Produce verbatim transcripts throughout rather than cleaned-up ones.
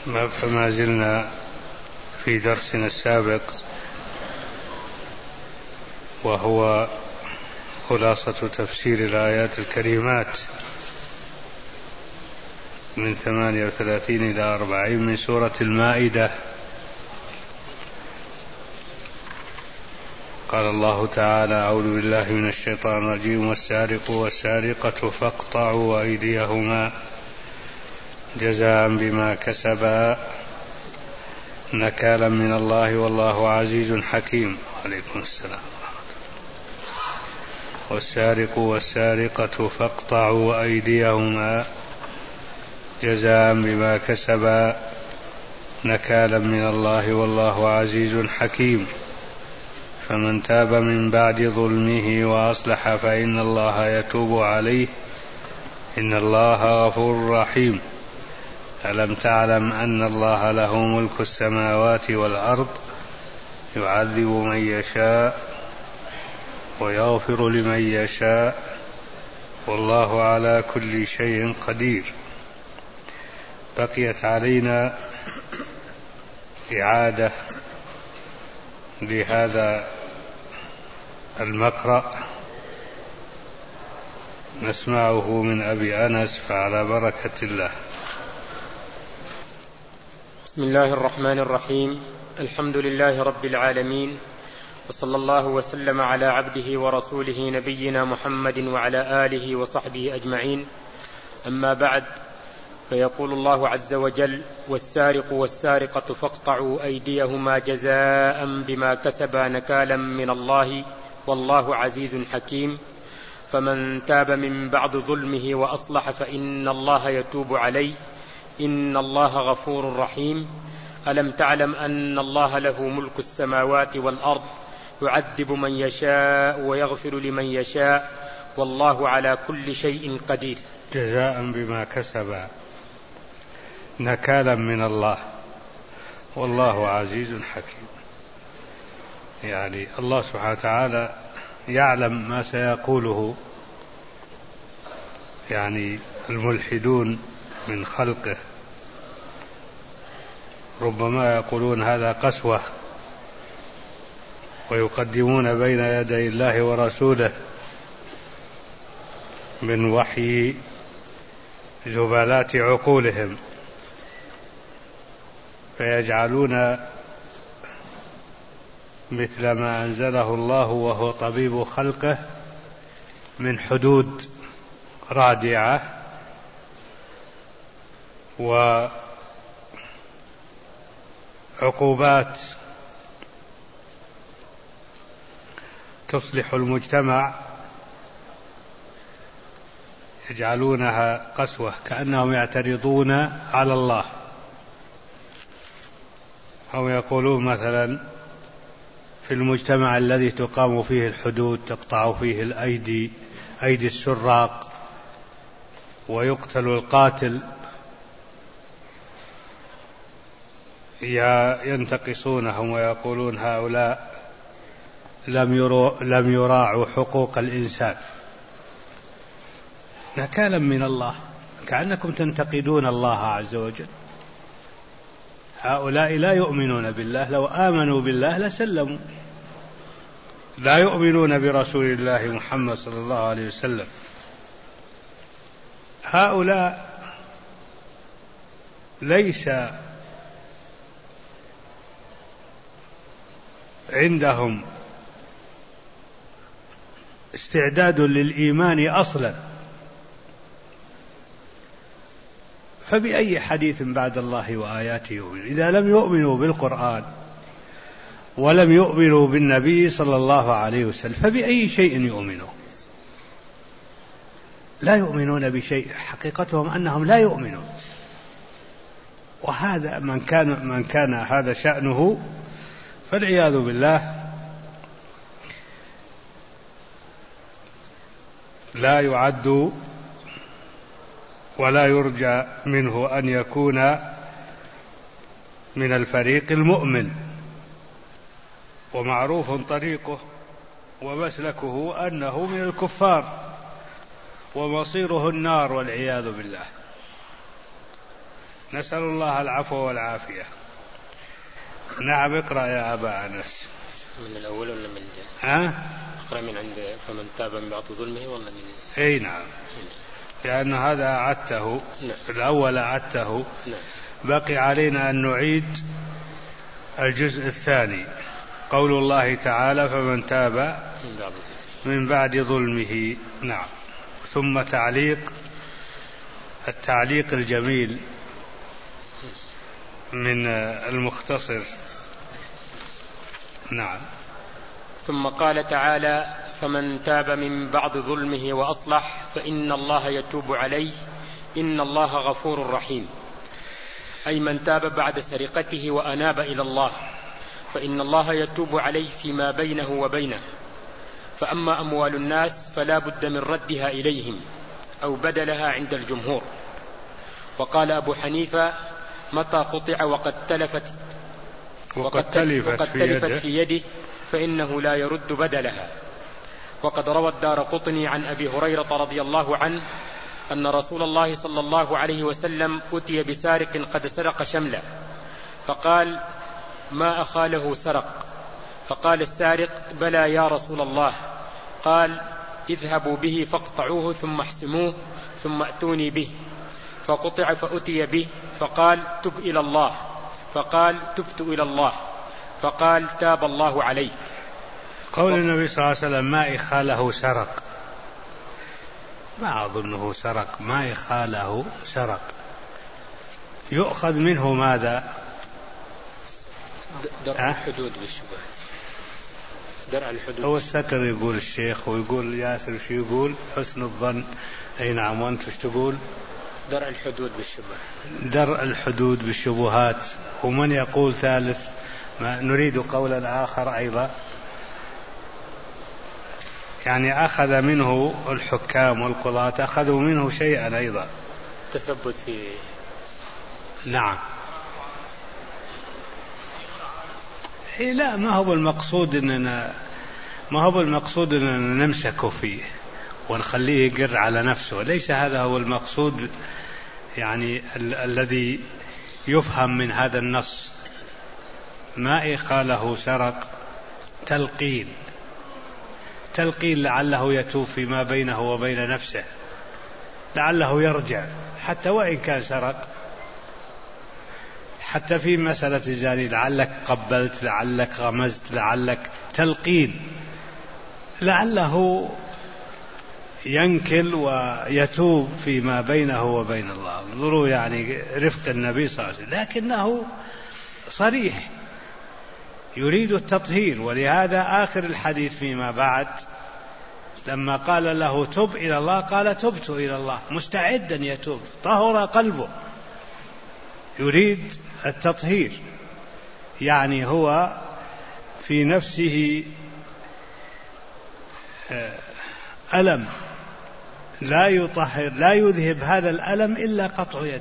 فما زلنا في درسنا السابق، وهو خلاصة تفسير الآيات الكريمات من ثمانية وثلاثين إلى أربعين من سورة المائدة. قال الله تعالى: أعوذ بالله من الشيطان الرجيم: والسارق والسارقة فاقطعوا أيديهما جزاء بما كسبا نكالا من الله والله عزيز حكيم. عليكم السلام. والسارق والسارقة فاقطعوا أيديهما جزاء بما كسبا نكالا من الله والله عزيز حكيم. فمن تاب من بعد ظلمه وأصلح فإن الله يتوب عليه إن الله غفور رحيم. ألم تعلم أن الله له ملك السماوات والأرض يعذب من يشاء ويغفر لمن يشاء والله على كل شيء قدير. بقيت علينا إعادة لهذا المقرأ نسمعه من أبي أنس، فعلى بركة الله. بسم الله الرحمن الرحيم. الحمد لله رب العالمين، وصلى الله وسلم على عبده ورسوله نبينا محمد وعلى آله وصحبه أجمعين. أما بعد، فيقول الله عز وجل: والسارق والسارقة فاقطعوا أيديهما جزاء بما كسبا نكالا من الله والله عزيز حكيم. فمن تاب من بعد ظلمه وأصلح فإن الله يتوب عليه إن الله غفور رحيم. ألم تعلم أن الله له ملك السماوات والأرض يعذب من يشاء ويغفر لمن يشاء والله على كل شيء قدير. جزاء بما كسب نكالا من الله والله عزيز حكيم. يعني الله سبحانه وتعالى يعلم ما سيقوله يعني الملحدون من خلقه، ربما يقولون هذا قسوة ويقدمون بين يدي الله ورسوله من وحي زبالات عقولهم، فيجعلون مثل ما أنزله الله وهو طبيب خلقه من حدود رادعة وعقوبات تصلح المجتمع، يجعلونها قسوة، كأنهم يعترضون على الله، أو يقولون مثلا في المجتمع الذي تقام فيه الحدود تقطع فيه الأيدي أيدي السراق ويقتل القاتل، ينتقصونهم ويقولون هؤلاء لم يراعوا حقوق الإنسان نكالا من الله، كأنكم تنتقدون الله عز وجل. هؤلاء لا يؤمنون بالله، لو آمنوا بالله لسلموا، لا يؤمنون برسول الله محمد صلى الله عليه وسلم. هؤلاء ليس عندهم استعداد للإيمان أصلا، فبأي حديث بعد الله وآياته يؤمن؟ إذا لم يؤمنوا بالقرآن ولم يؤمنوا بالنبي صلى الله عليه وسلم فبأي شيء يؤمنوا؟ لا يؤمنون بشيء، حقيقتهم أنهم لا يؤمنون. وهذا من كان, من كان هذا شأنه فالعياذ بالله لا يعد ولا يرجى منه أن يكون من الفريق المؤمن. ومعروف طريقه ومسلكه أنه من الكفار ومصيره النار والعياذ بالله. نسأل الله العفو والعافية. نعم اقرأ يا أبا أنس. من الأول ولا من جاء؟ ها؟ اقرأ من عند فمن تاب من بعض ظلمه ولا من؟ أي نعم، لأن هذا أعدته. نعم. الأول أعدته. نعم. بقي علينا أن نعيد الجزء الثاني، قول الله تعالى فمن تاب من بعد ظلمه. نعم. ثم تعليق، التعليق الجميل من المختصر. نعم. ثم قال تعالى فمن تاب من بعد ظلمه وأصلح فإن الله يتوب عليه إن الله غفور رحيم، أي من تاب بعد سرقته وأناب إلى الله فإن الله يتوب عليه فيما بينه وبينه. فأما أموال الناس فلا بد من ردها إليهم أو بدلها عند الجمهور. وقال أبو حنيفة متى قطع وقد تلفت وقد تلفت, وقد في, تلفت يده. في يده فإنه لا يرد بدلها. وقد روى الدارقطني عن أبي هريرة رضي الله عنه أن رسول الله صلى الله عليه وسلم أتي بسارق قد سرق شملا فقال ما أخاله سرق؟ فقال السارق بلى يا رسول الله. قال اذهبوا به فاقطعوه ثم احسموه ثم أتوني به. فقطع فأتي به فقال تب إلى الله. فقال تبت إلى الله. فقال تاب الله عليك. قول النبي صلى الله عليه وسلم ما إخاله سرق، ما أظنه سرق، ما إخاله سرق، يؤخذ منه ماذا؟ درء الحدود بالشبهات. درء الحدود. هو الستر يقول الشيخ، ويقول ياسر شو يقول؟ حسن الظن. أي نعم. وأنت وش تقول؟ درء الحدود بالشبهات. درء الحدود بالشبهات. ومن يقول ثالث؟ ما نريد قولا آخر أيضا، يعني أخذ منه الحكام والقضاة، أخذوا منه شيئا أيضا. تثبت في. نعم. إيه لا، ما هو المقصود إننا ما هو المقصود إننا نمسك فيه ونخليه يقر على نفسه، ليس هذا هو المقصود. يعني ال- الذي يفهم من هذا النص ما إخاله سرق تلقين، تلقين لعله يتوب فيما بينه وبين نفسه، لعله يرجع حتى وإن كان سرق. حتى في مسألة الزاني لعلك قبلت، لعلك غمزت، لعلك تلقين، لعله ينكل ويتوب فيما بينه وبين الله. انظروا يعني رفق النبي صلى الله عليه وسلم، لكنه صريح يريد التطهير. ولهذا آخر الحديث فيما بعد لما قال له تب إلى الله قال تبت إلى الله، مستعدا يتوب، طهر قلبه، يريد التطهير. يعني هو في نفسه ألم لا يطهر، لا يذهب هذا الألم إلا قطع يده،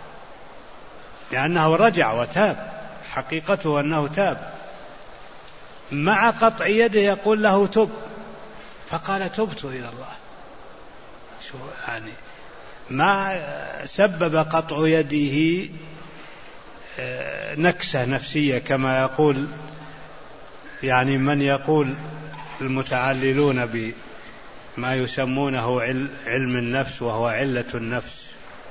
لأنه رجع وتاب، حقيقته أنه تاب. مع قطع يده يقول له تب، فقال تبت إلى الله. شو يعني ما سبب قطع يده نكسة نفسية كما يقول يعني من يقول المتعللون بما يسمونه علم النفس وهو علة النفس.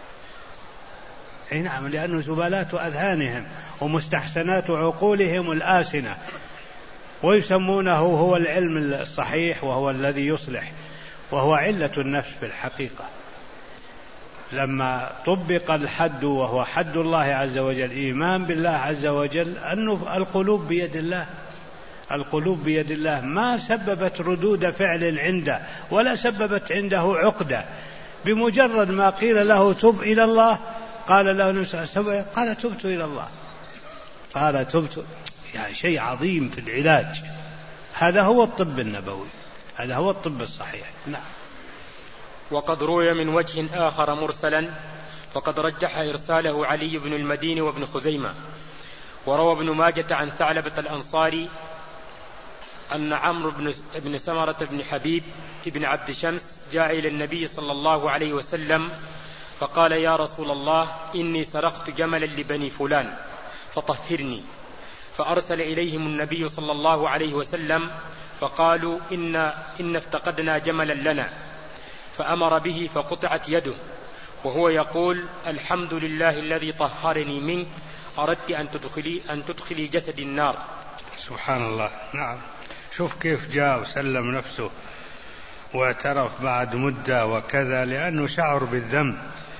اي نعم، لأنه زبالات أذهانهم ومستحسنات عقولهم الآسنة، ويسمونه هو العلم الصحيح وهو الذي يصلح، وهو علة النفس في الحقيقة. لما طبق الحد وهو حد الله عز وجل، إيمان بالله عز وجل، أنه القلوب بيد الله، القلوب بيد الله، ما سببت ردود فعل عنده ولا سببت عنده عقدة. بمجرد ما قيل له تب إلى الله قال له نسأل قال تبت إلى الله، قال تبت. يعني شيء عظيم في العلاج. هذا هو الطب النبوي، هذا هو الطب الصحيح. نعم. وقد روي من وجه آخر مرسلا، وقد رجح إرساله علي بن المديني وابن خزيمة. وروى ابن ماجة عن ثعلبة الأنصاري أن عمرو بن سمرة بن حبيب بن عبد شمس جاء إلى النبي صلى الله عليه وسلم فقال يا رسول الله إني سرقت جملا لبني فلان فطهرني. فأرسل إليهم النبي صلى الله عليه وسلم فقالوا إن, إن افتقدنا جملا لنا، فأمر به فقطعت يده وهو يقول الحمد لله الذي طهرني منك، أردت أن تدخلي, أن تدخلي جسد النار. سبحان الله. نعم، شوف كيف جاء وسلم نفسه واعترف بعد مدة وكذا، لأنه شعر بالذنب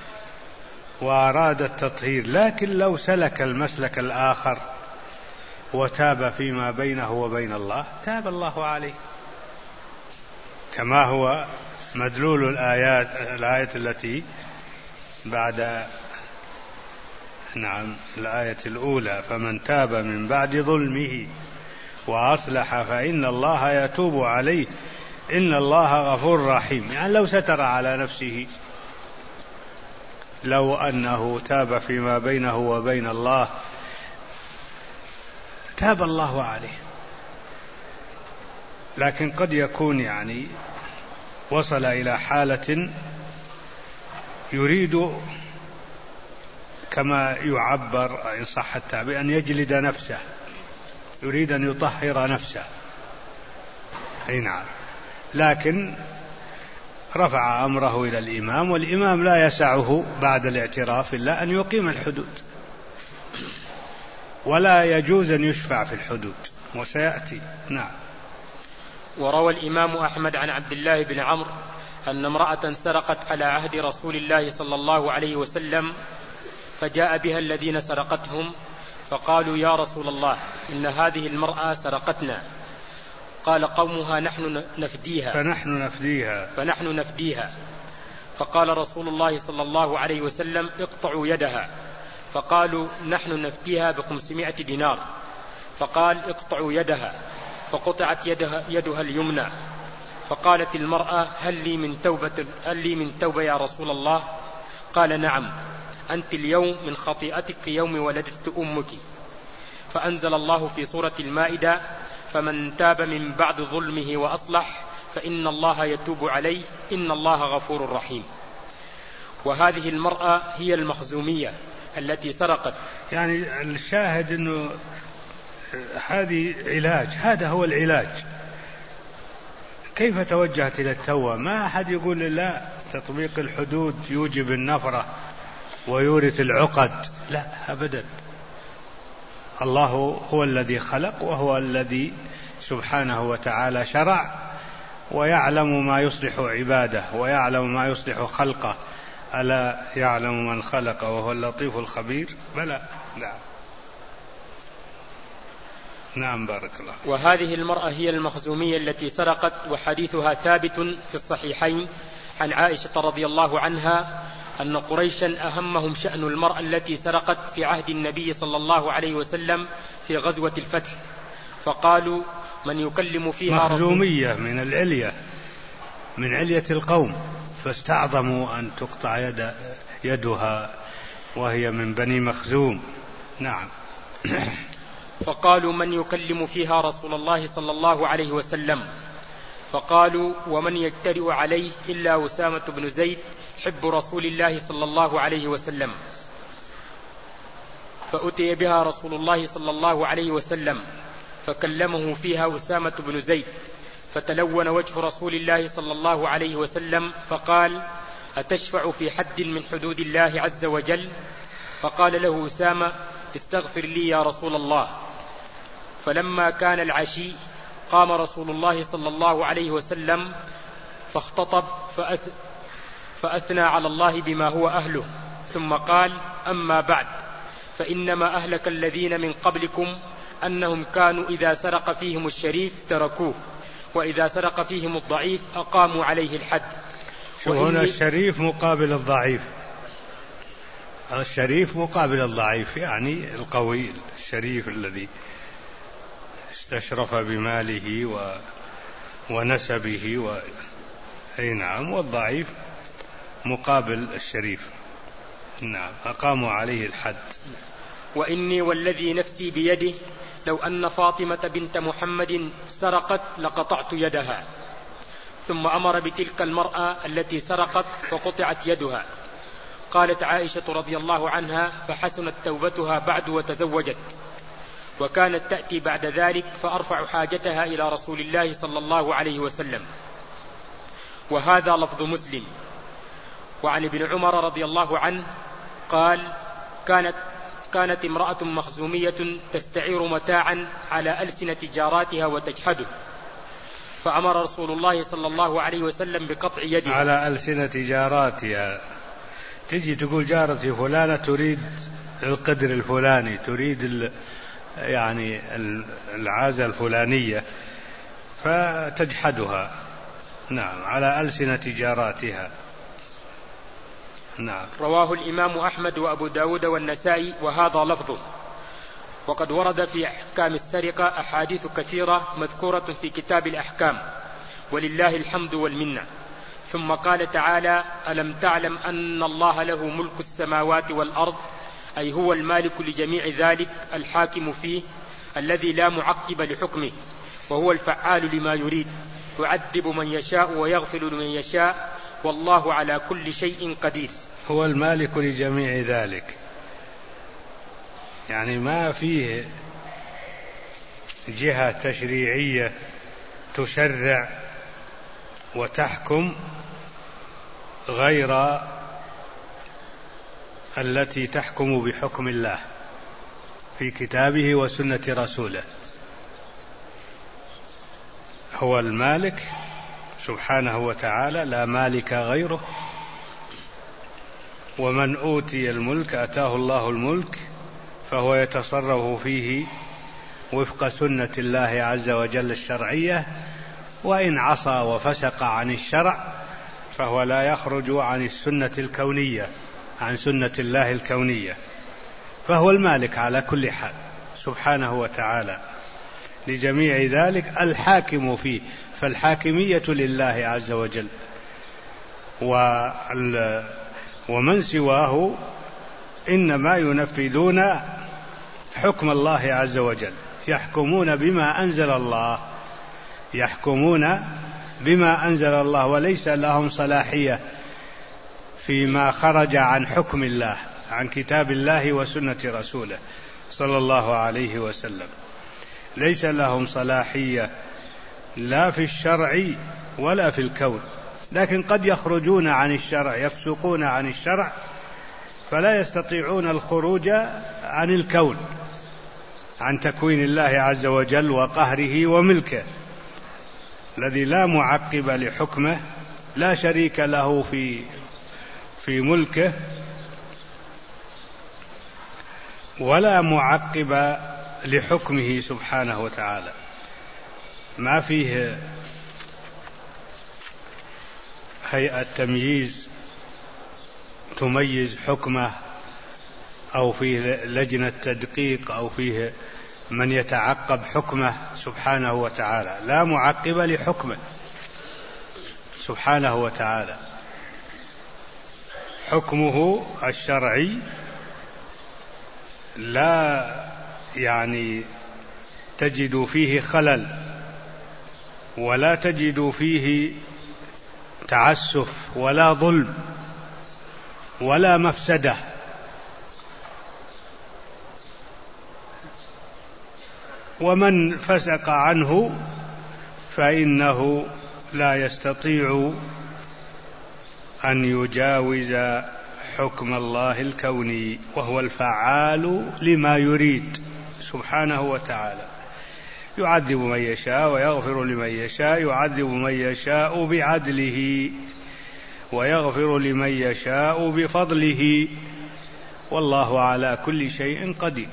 وأراد التطهير. لكن لو سلك المسلك الآخر وتاب فيما بينه وبين الله تاب الله عليه، كما هو مدلول الآيات الآية التي بعد نعم الآية الأولى: فمن تاب من بعد ظلمه وأصلح فإن الله يتوب عليه إن الله غفور رحيم. يعني لو ستر على نفسه، لو أنه تاب فيما بينه وبين الله تاب الله عليه. لكن قد يكون يعني وصل إلى حالة يريد كما يعبر إن صح التعبير أن يجلد نفسه، يريد أن يطهر نفسه. أي نعم. لكن رفع أمره إلى الإمام، والإمام لا يسعه بعد الاعتراف إلا أن يقيم الحدود، ولا يجوز أن يشفع في الحدود، وسيأتي. نعم. وروى الإمام أحمد عن عبد الله بن عمرو أن امرأة سرقت على عهد رسول الله صلى الله عليه وسلم، فجاء بها الذين سرقتهم فقالوا يا رسول الله إن هذه المرأة سرقتنا. قال قومها نحن نفديها فنحن نفديها فنحن نفديها فقال رسول الله صلى الله عليه وسلم اقطعوا يدها. فقالوا نحن نفديها بخمسمائة دينار. فقال اقطعوا يدها، فقطعت يدها, يدها اليمنى. فقالت المرأة هل لي من توبة, هل لي من توبة يا رسول الله؟ قال نعم، أنت اليوم من خطيئتك يوم ولدت أمك. فأنزل الله في سورة المائدة فمن تاب من بعد ظلمه وأصلح فإن الله يتوب عليه إن الله غفور رحيم. وهذه المرأة هي المخزومية التي سرقت. يعني الشاهد أنه هذه علاج، هذا هو العلاج. كيف توجهت إلى التوبة؟ ما أحد يقول لا، تطبيق الحدود يوجب النفرة ويورث العقد، لا أبدا. الله هو الذي خلق، وهو الذي سبحانه وتعالى شرع، ويعلم ما يصلح عباده ويعلم ما يصلح خلقه. ألا يعلم من خلق وهو اللطيف الخبير؟ بلى. نعم. نعم بارك الله. وهذه المرأة هي المخزومية التي سرقت، وحديثها ثابت في الصحيحين عن عائشة رضي الله عنها أن قريشا أهمهم شأن المرأة التي سرقت في عهد النبي صلى الله عليه وسلم في غزوة الفتح، فقالوا من يكلم فيها مخزومية من العلية، من علية القوم، فاستعظموا أن تقطع يد يدها وهي من بني مخزوم. نعم. فقالوا من يكلم فيها رسول الله صلى الله عليه وسلم؟ فقالوا ومن يجترئ عليه إلا أسامة بن زيد حب رسول الله صلى الله عليه وسلم. فأتي بها رسول الله صلى الله عليه وسلم فكلمه فيها أسامة بن زيد، فتلون وجه رسول الله صلى الله عليه وسلم فقال أتشفع في حد من حدود الله عز وجل؟ فقال له أسامة استغفر لي يا رسول الله. فلما كان العشي قام رسول الله صلى الله عليه وسلم فاختطب فأث فأثنى على الله بما هو أهله، ثم قال أما بعد فإنما أهلك الذين من قبلكم أنهم كانوا إذا سرق فيهم الشريف تركوه، وإذا سرق فيهم الضعيف أقاموا عليه الحد. هنا الشريف مقابل الضعيف، الشريف مقابل الضعيف، يعني القوي الشريف الذي استشرف بماله و... ونسبه و... أي نعم، والضعيف مقابل الشريف. نعم، أقاموا عليه الحد. وإني والذي نفسي بيده لو أن فاطمة بنت محمد سرقت لقطعت يدها. ثم أمر بتلك المرأة التي سرقت فقطعت يدها. قالت عائشة رضي الله عنها: فحسنت توبتها بعد وتزوجت، وكانت تأتي بعد ذلك فأرفع حاجتها إلى رسول الله صلى الله عليه وسلم. وهذا لفظ مسلم. وعن ابن عمر رضي الله عنه قال: كانت كانت امرأة مخزومية تستعير متاعا على ألسنة جاراتها وتجحده، فأمر رسول الله صلى الله عليه وسلم بقطع يدها. على ألسنة جاراتها، تجي تقول جارتي فلانة تريد القدر الفلاني، تريد يعني العازة الفلانية، فتجحدها. نعم، على ألسنة جاراتها. نعم. رواه الإمام أحمد وأبو داود والنسائي وهذا لفظه. وقد ورد في أحكام السرقة أحاديث كثيرة مذكورة في كتاب الأحكام، ولله الحمد والمنة. ثم قال تعالى: ألم تعلم أن الله له ملك السماوات والأرض، أي هو المالك لجميع ذلك الحاكم فيه الذي لا معقب لحكمه، وهو الفعال لما يريد، يعذب من يشاء ويغفر لمن يشاء، والله على كل شيء قدير. هو المالك لجميع ذلك، يعني ما فيه جهة تشريعية تشرع وتحكم غير التي تحكم بحكم الله في كتابه وسنة رسوله. هو المالك سبحانه وتعالى، لا مالك غيره. ومن أوتي الملك أتاه الله الملك فهو يتصرف فيه وفق سنة الله عز وجل الشرعية، وإن عصى وفسق عن الشرع فهو لا يخرج عن السنة الكونية، عن سنة الله الكونية، فهو المالك على كل حال سبحانه وتعالى لجميع ذلك، الحاكم فيه. فالحاكمية لله عز وجل، ومن سواه إنما ينفذون حكم الله عز وجل، يحكمون بما أنزل الله، يحكمون بما أنزل الله، وليس لهم صلاحية فيما خرج عن حكم الله، عن كتاب الله وسنة رسوله صلى الله عليه وسلم. ليس لهم صلاحية لا في الشرع ولا في الكون، لكن قد يخرجون عن الشرع، يفسقون عن الشرع، فلا يستطيعون الخروج عن الكون، عن تكوين الله عز وجل وقهره وملكه الذي لا معقب لحكمه، لا شريك له في في ملكه، ولا معقب لحكمه سبحانه وتعالى. ما فيه هيئة تمييز تميز حكمه، أو فيه لجنة تدقيق، أو فيه من يتعقب حكمه سبحانه وتعالى، لا معقب لحكمه سبحانه وتعالى. حكمه الشرعي لا يعني تجد فيه خلل، ولا تجد فيه تعسف ولا ظلم ولا مفسدة. ومن فسق عنه فإنه لا يستطيع أن يجاوز حكم الله الكوني، وهو الفعال لما يريد سبحانه وتعالى، يعذب من يشاء ويغفر لمن يشاء، يعذب من يشاء بعدله ويغفر لمن يشاء بفضله، والله على كل شيء قدير.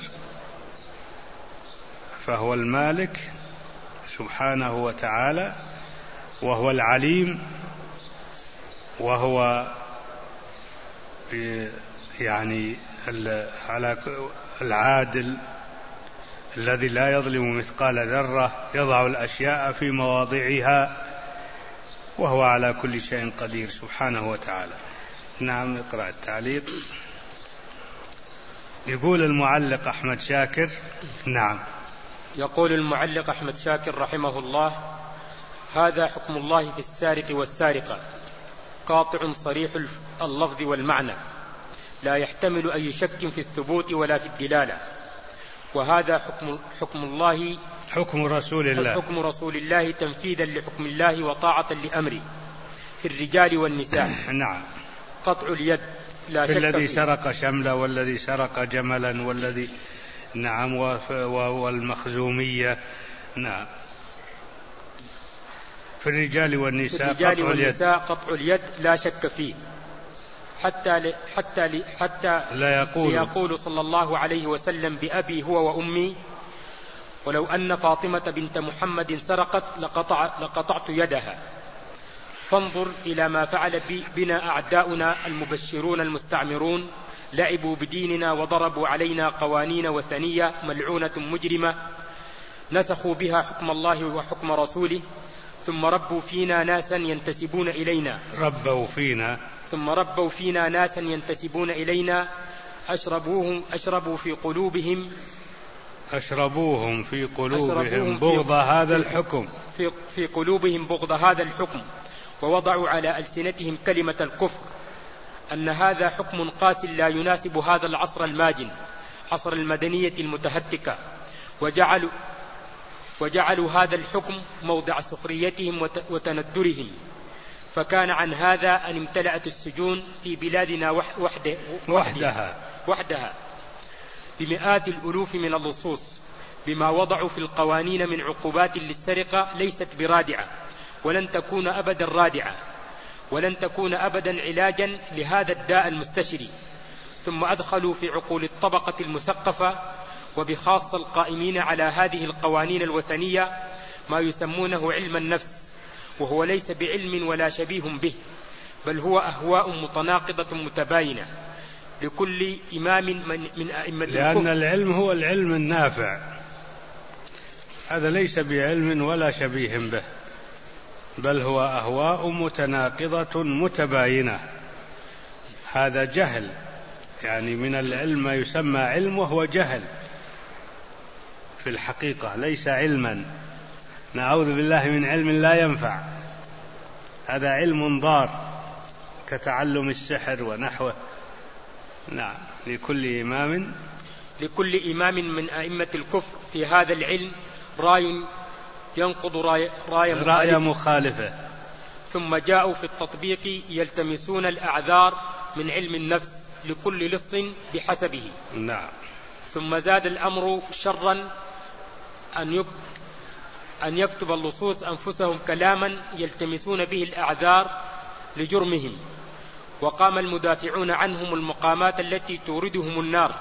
فهو المالك سبحانه وتعالى، وهو العليم، وهو يعني على العادل الذي لا يظلم مثقال ذرة، يضع الأشياء في مواضعها، وهو على كل شيء قدير سبحانه وتعالى. نعم، نقرأ التعليق. يقول المعلق أحمد شاكر. نعم. يقول المعلق أحمد شاكر رحمه الله: هذا حكم الله في السارق والسارقة، قاطع صريح اللفظ والمعنى، لا يحتمل أي شك في الثبوت ولا في الدلالة، وهذا حكم, حكم الله حكم رسول الله حكم رسول الله تنفيذا لحكم الله وطاعة لأمره في الرجال والنساء. نعم. قطع اليد لا شك في الذي فيه. سرق شملا والذي سرق جملا والذي نعم والمخزومية. نعم. في الرجال والنساء, في الرجال قطع, والنساء اليد. قطع اليد لا شك فيه، حتى ل... حتى ل... حتى لا يقول يقول صلى الله عليه وسلم بأبي هو وأمي ولو أن فاطمة بنت محمد سرقت لقطع... لقطعت يدها. فانظر إلى ما فعل بنا أعداؤنا المبشرون المستعمرون، لعبوا بديننا وضربوا علينا قوانين وثنية ملعونة مجرمة نسخوا بها حكم الله وحكم رسوله، ثم ربوا فينا ناسا ينتسبون إلينا ربوا فينا ثم ربوا فينا ناسا ينتسبون إلينا أشربوهم أشربوا في قلوبهم أشربوهم في قلوبهم أشربوهم بغض في هذا الحكم في, في قلوبهم بغض هذا الحكم، ووضعوا على ألسنتهم كلمة الكفر، أن هذا حكم قاس لا يناسب هذا العصر الماجن، عصر المدنية المتهتكة، وجعلوا وجعلوا هذا الحكم موضع سخريتهم وتندرهم، فكان عن هذا أن امتلأت السجون في بلادنا وحده وحدها وحدها بمئات الألوف من اللصوص، بما وضعوا في القوانين من عقوبات للسرقة ليست برادعة، ولن تكون أبدا رادعة، ولن تكون أبدا علاجا لهذا الداء المستشري. ثم أدخلوا في عقول الطبقة المثقفة وبخاصة القائمين على هذه القوانين الوثنية ما يسمونه علم النفس، وهو ليس بعلم ولا شبيه به، بل هو أهواء متناقضة متباينة لكل إمام من, من أئمة الكفر. لأن العلم هو العلم النافع، هذا ليس بعلم ولا شبيه به، بل هو أهواء متناقضة متباينة. هذا جهل، يعني من العلم ما يسمى علم وهو جهل في الحقيقة، ليس علما. نعوذ بالله من علم لا ينفع، هذا علم ضار كتعلم السحر ونحوه. نعم. لكل إمام لكل إمام من أئمة الكفر في هذا العلم راي ينقض راي, راي رأي مخالفة. ثم جاءوا في التطبيق يلتمسون الأعذار من علم النفس لكل لص بحسبه. نعم. ثم زاد الأمر شرا أن يكتب أن يكتب اللصوص أنفسهم كلاما يلتمسون به الأعذار لجرمهم، وقام المدافعون عنهم المقامات التي توردهم النار،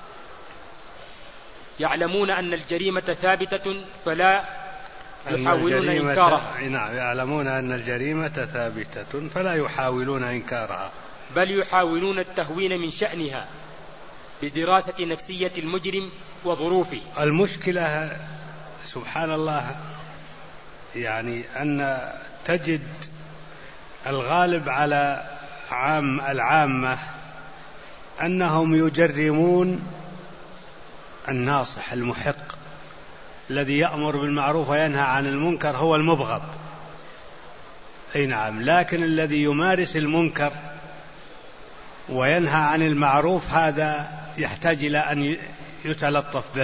يعلمون أن الجريمة ثابتة فلا يحاولون إنكارها. نعم، يعلمون أن الجريمة ثابتة فلا يحاولون إنكارها، بل يحاولون التهوين من شأنها بدراسة نفسية المجرم وظروفه. المشكلة سبحان الله يعني أن تجد الغالب على عام العامة أنهم يجرمون الناصح المحق الذي يأمر بالمعروف وينهى عن المنكر، هو المبغض. أي نعم. لكن الذي يمارس المنكر وينهى عن المعروف هذا يحتاج إلى أن يتلطف به،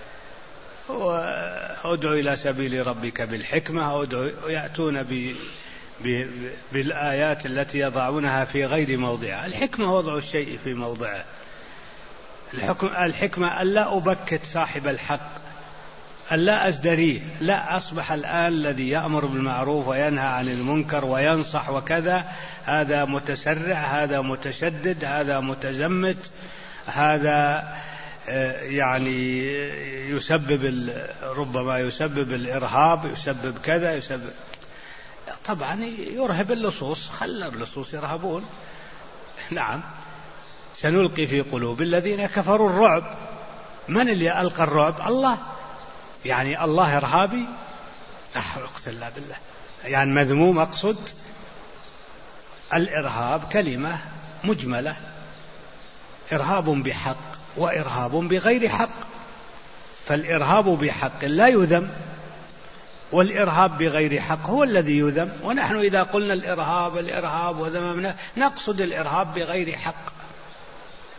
وادعو إلى سبيل ربك بالحكمة، وادعو يأتون ب بالآيات التي يضعونها في غير موضعها. الحكمة وضع الشيء في موضعه. الحكم الحكمة ألا أبكت صاحب الحق، ألا أزدريه، لا. أصبح الآن الذي يأمر بالمعروف وينهى عن المنكر وينصح وكذا هذا متسرع، هذا متشدد، هذا متزمت، هذا يعني يسبب ربما يسبب الإرهاب، يسبب كذا، يسبب طبعا يرهب اللصوص. خلى اللصوص يرهبون. نعم. سنلقي في قلوب الذين كفروا الرعب. من اللي ألقى الرعب؟ الله. يعني الله إرهابي؟ لا حول ولا قوة إلا بالله. يعني مذموم. أقصد الإرهاب كلمة مجملة، إرهاب بحق وإرهاب بغير حق، فالإرهاب بحق لا يذم، والإرهاب بغير حق هو الذي يذم. ونحن إذا قلنا الإرهاب الإرهاب وذممنا نقصد الإرهاب بغير حق،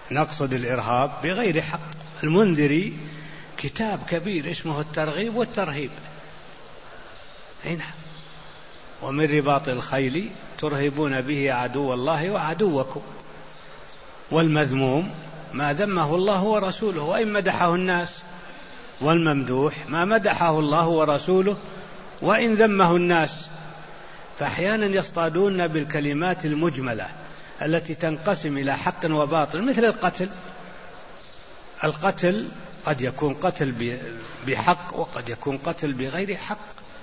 نقصد الإرهاب بغير حق. المنذري كتاب كبير اسمه الترغيب والترهيب. هنا ومن رباط الخيل ترهبون به عدو الله وعدوكم. والمذموم ما ذمه الله ورسوله وإن مدحه الناس، والممدوح ما مدحه الله ورسوله وإن ذمه الناس. فأحيانا يصطادون بالكلمات المجملة التي تنقسم إلى حق وباطل، مثل القتل. القتل قد يكون قتل بحق وقد يكون قتل بغير حق.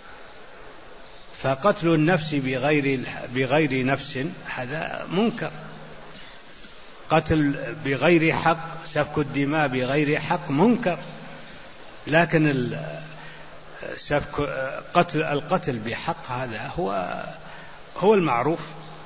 فقتل النفس بغير بغير نفس هذا منكر. قتل بغير حق، سفك الدماء بغير حق منكر. لكن سفك قتل القتل بحق هذا هو هو المعروف.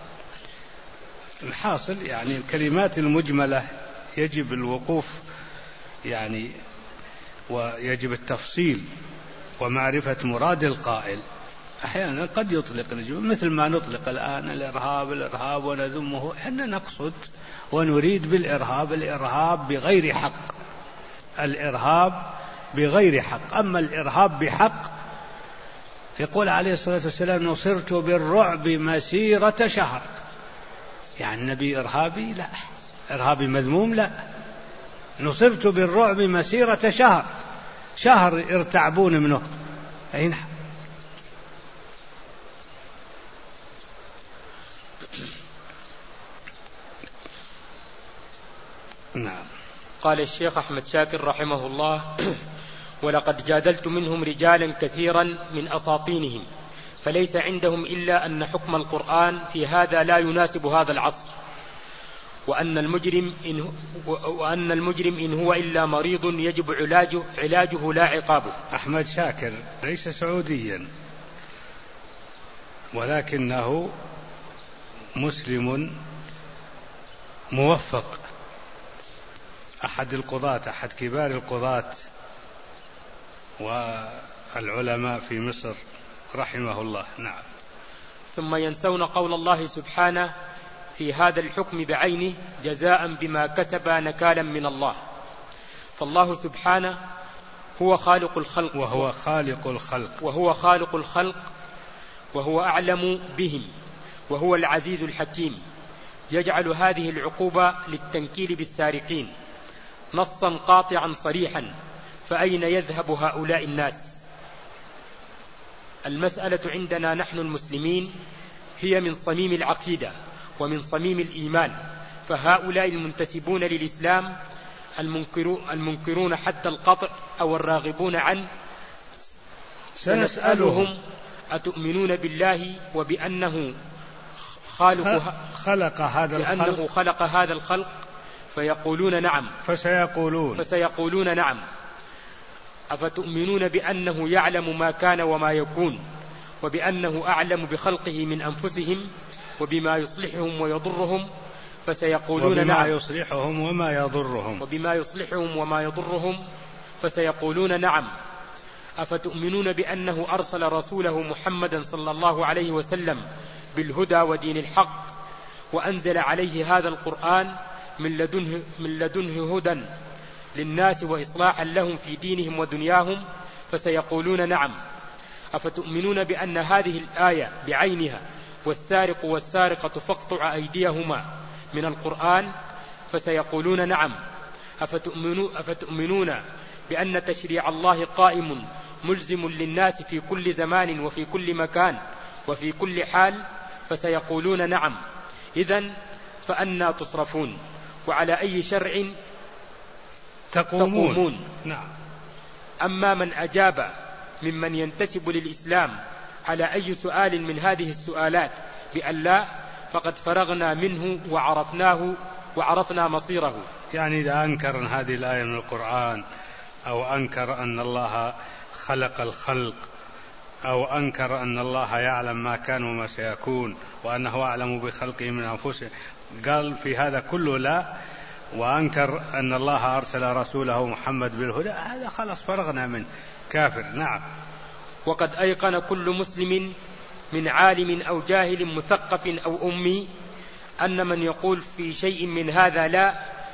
الحاصل يعني الكلمات المجملة يجب الوقوف يعني، ويجب التفصيل ومعرفة مراد القائل. أحيانا قد يطلق مثل ما نطلق الآن الإرهاب الإرهاب ونذمه، حنا نقصد ونريد بالإرهاب الإرهاب بغير حق، الإرهاب بغير حق. أما الإرهاب بحق يقول عليه الصلاة والسلام نصرت بالرعب مسيرة شهر. يعني النبي إرهابي؟ لا. إرهابي مذموم؟ لا. نصرت بالرعب مسيرة شهر، شهر ارتعبون منه. أين نعم. قال الشيخ أحمد شاكر رحمه الله: ولقد جادلت منهم رجالا كثيرا من أساطينهم، فليس عندهم إلا أن حكم القرآن في هذا لا يناسب هذا العصر، وأن المجرم إن, وأن المجرم إن هو إلا مريض يجب علاجه, علاجه لا عقابه. أحمد شاكر ليس سعوديا، ولكنه مسلم موفق، أحد القضاة، أحد كبار القضاة والعلماء في مصر رحمه الله. نعم. ثم ينسون قول الله سبحانه في هذا الحكم بعينه جزاء بما كسبا نكالا من الله. فالله سبحانه هو خالق الخلق وهو خالق الخلق وهو خالق الخلق وهو أعلم بهم، وهو العزيز الحكيم، يجعل هذه العقوبة للتنكيل بالسارقين نصا قاطعا صريحا. فأين يذهب هؤلاء الناس؟ المسألة عندنا نحن المسلمين هي من صميم العقيدة ومن صميم الإيمان، فهؤلاء المنتسبون للإسلام المنكرون حتى القطع أو الراغبون عنه سنسألهم: أتؤمنون بالله وبأنه خالق خلق هذا الخلق بأنه خلق هذا الخلق؟ فيقولون نعم. فسيقولون فسيقولون نعم. أفتؤمنون بأنه يعلم ما كان وما يكون، وبأنه أعلم بخلقه من أنفسهم وبما يصلحهم ويضرهم؟ فسيقولون وبما نعم. يصلحهم وما يضرهم وبما يصلحهم وما يضرهم فسيقولون نعم. أفتؤمنون بأنه أرسل رسوله محمدا صلى الله عليه وسلم بالهدى ودين الحق، وأنزل عليه هذا القرآن من لدنه, من لدنه هدى للناس وإصلاحا لهم في دينهم ودنياهم؟ فسيقولون نعم. أفتؤمنون بأن هذه الآية بعينها والسارق والسارقة فاقطع أيديهما من القرآن؟ فسيقولون نعم. أفتؤمنون, أفتؤمنون بأن تشريع الله قائم ملزم للناس في كل زمان وفي كل مكان وفي كل حال؟ فسيقولون نعم. إذن فأنى تصرفون؟ وعلى أي شرع تقومون, تقومون؟ نعم. أما من أجاب ممن ينتسب للإسلام على أي سؤال من هذه السؤالات بأن لا، فقد فرغنا منه وعرفناه وعرفنا مصيره. يعني إذا أنكر هذه الآية من القرآن، أو أنكر أن الله خلق الخلق، أو أنكر أن الله يعلم ما كان وما سيكون، وأنه أعلم بخلقه من أنفسه، قال في هذا كله لا، وأنكر أن الله أرسل رسوله محمد بالهدى، هذا خلاص فرغنا منه، كافر. نعم. وقد أيقن كل مسلم من عالم أو جاهل مثقف أو أمي أن من يقول في شيء من هذا لا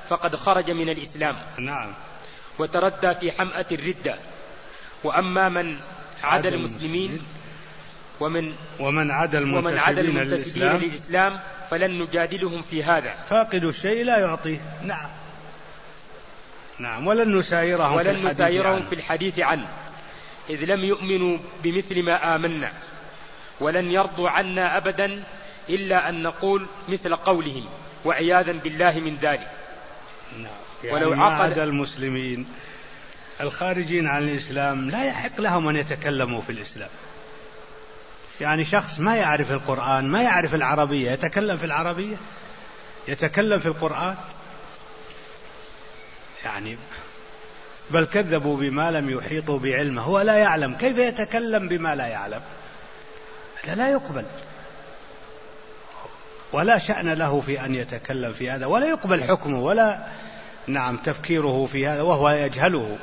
فقد خرج من الإسلام. نعم. وتردى في حمأة الردة. وأما من عدا المسلمين ومن ومن عدا المنتسبين للإسلام, للإسلام فلن نجادلهم في هذا. فاقد الشيء لا يعطيه. نعم. نعم. ولن نسايرهم, ولن في, الحديث نسايرهم عنه. في الحديث عنه إذ لم يؤمنوا بمثل ما آمنا، ولن يرضوا عنا أبدا إلا أن نقول مثل قولهم، وعياذا بالله من ذلك. نعم. يعني ولو ما عقل عدا المسلمين الخارجين عن الإسلام لا يحق لهم أن يتكلموا في الإسلام. يعني شخص ما يعرف القرآن، ما يعرف العربية، يتكلم في العربية، يتكلم في القرآن، يعني بل كذبوا بما لم يحيطوا بعلمه. هو لا يعلم، كيف يتكلم بما لا يعلم؟ هذا لا يقبل، ولا شأن له في أن يتكلم في هذا، ولا يقبل حكمه، ولا نعم تفكيره في هذا وهو يجهله.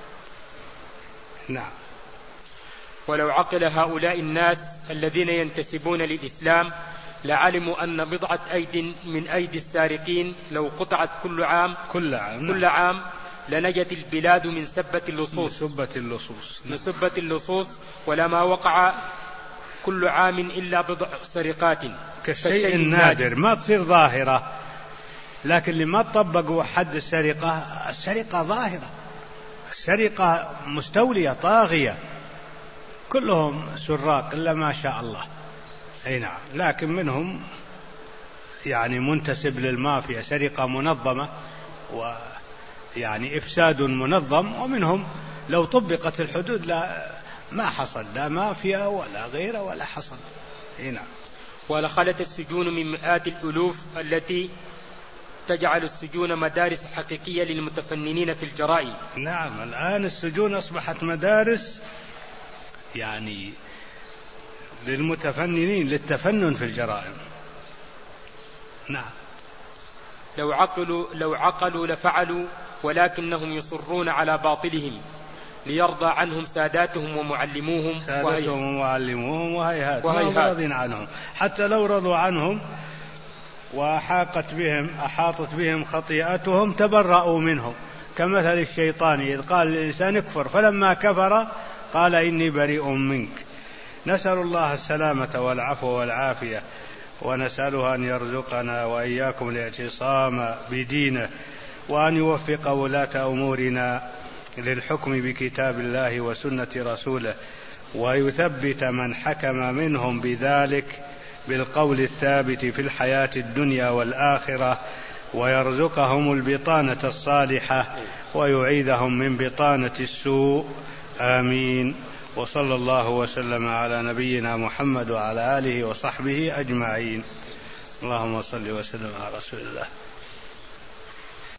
نعم. ولو عقل هؤلاء الناس الذين ينتسبون للإسلام لعلموا أن بضعة أيد من أيدي السارقين لو قطعت كل عام كل عام, كل عام لنجت البلاد من سبة اللصوص من سبة اللصوص من سبة اللصوص ولما وقع كل عام إلا بضع سرقات كالشيء النادر، ما تصير ظاهرة. لكن لما طبقوا حد السرقة، السرقة ظاهرة، السرقة مستولية طاغية، كلهم سراق إلا ما شاء الله. أي نعم. لكن منهم يعني منتسب للمافيا، سرقة منظمة ويعني إفساد منظم، ومنهم لو طبقت الحدود لا ما حصل، لا مافيا ولا غيره ولا حصل. أي نعم. ولخلت السجون من مئات الألوف التي تجعل السجون مدارس حقيقية للمتفننين في الجرائم. نعم. الآن السجون أصبحت مدارس يعني للمتفننين للتفنن في الجرائم. نعم. لو عقلوا لو عقلوا لفعلوا، ولكنهم يصرون على باطلهم ليرضى عنهم ساداتهم ومعلموهم ساداتهم ومعلموهم وهيهات ما راضين عنهم. حتى لو رضوا عنهم وأحاطت بهم أحاطت بهم خطيئتهم تبرأوا منهم، كمثل الشيطان إذ قال للإنسان اكفر فلما كفر قال إني بريء منك. نسأل الله السلامة والعفو والعافية، ونسأله أن يرزقنا وإياكم الاعتصام بدينه، وأن يوفق ولاة أمورنا للحكم بكتاب الله وسنة رسوله، ويثبت من حكم منهم بذلك بالقول الثابت في الحياة الدنيا والآخرة، ويرزقهم البطانة الصالحة ويعيذهم من بطانة السوء. آمين. وصلى الله وسلم على نبينا محمد وعلى آله وصحبه أجمعين. اللهم صل وسلم على رسول الله.